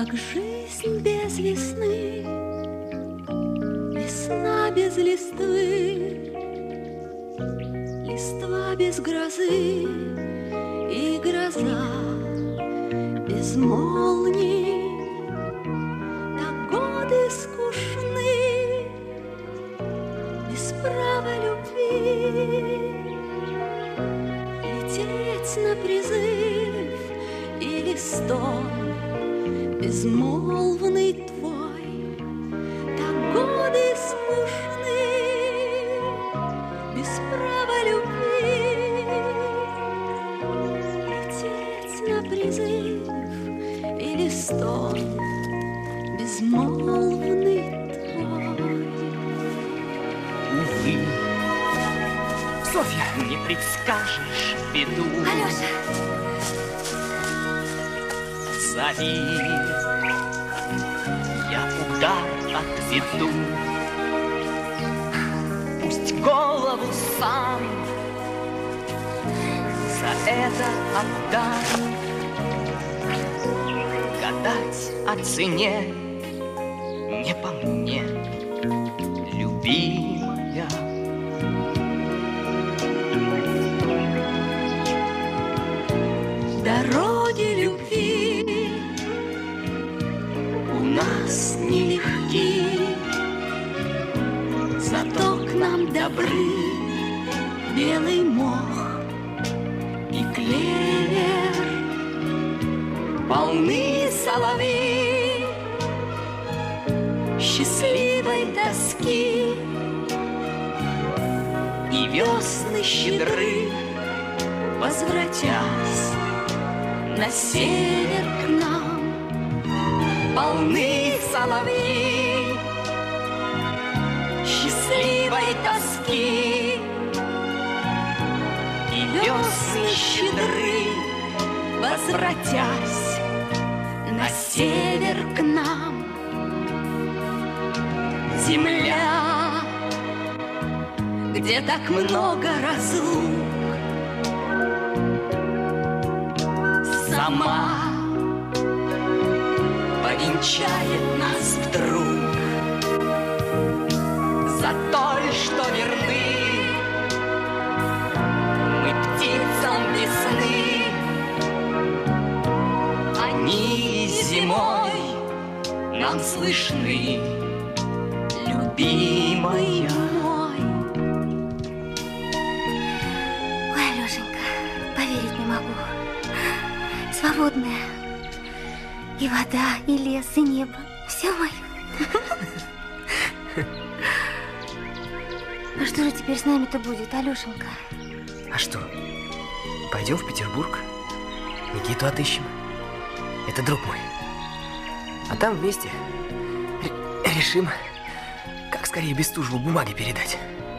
Как жизнь без весны, весна без листвы, листва без грозы и гроза без молний. Так годы скучны, без права любви, лететь на призыв или стон безмолвный твой. Так годы скучны, без права любви, лететь на призыв или стон безмолвный твой. Увы, Софья! не предскажешь беду. Алёша! Зови, я удар отведу. Пусть голову сам за это отдам. Гадать о цене не по мне, любимая. Дороги любви у нас нелегки, зато к нам добры белый мох и клевер. Полны соловьи счастливой тоски, и весны щедры, возвратясь на север к нам. Полны соловьи счастливой тоски, и весны щедры, возвратясь на север к нам. Земля, где так много разлук, сама повенчает нас вдруг. За то, что верны мы птицам весны, они зимой нам слышны, любимая. Ой, Алёшенька, поверить не могу. Свободная. И вода, и лес, и небо. Все мое. А что же теперь с нами-то будет, Алёшенька? А что, пойдем в Петербург? Никиту отыщем. Это друг мой. А там вместе решим, как скорее Бестужеву бумаги передать.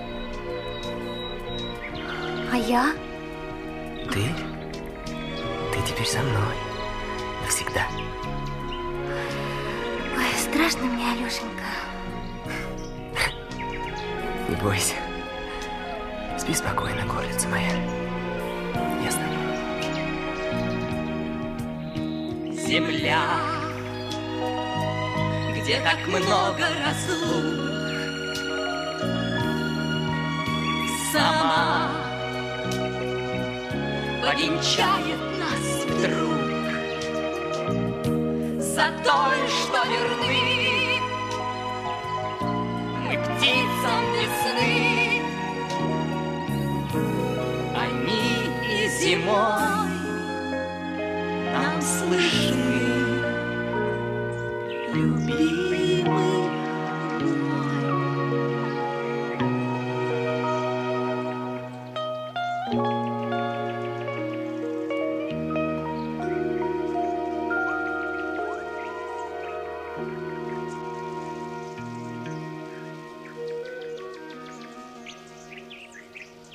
А я? Ты теперь со мной. Навсегда. Ой, страшно мне, Алёшенька. Не бойся. Спи спокойно, горлица моя. Я с тобой. Земля, где так много разлук, сама повенчает нас вдруг. За то, что верны мы птицам весны, они и зимой нам слышны, любимые.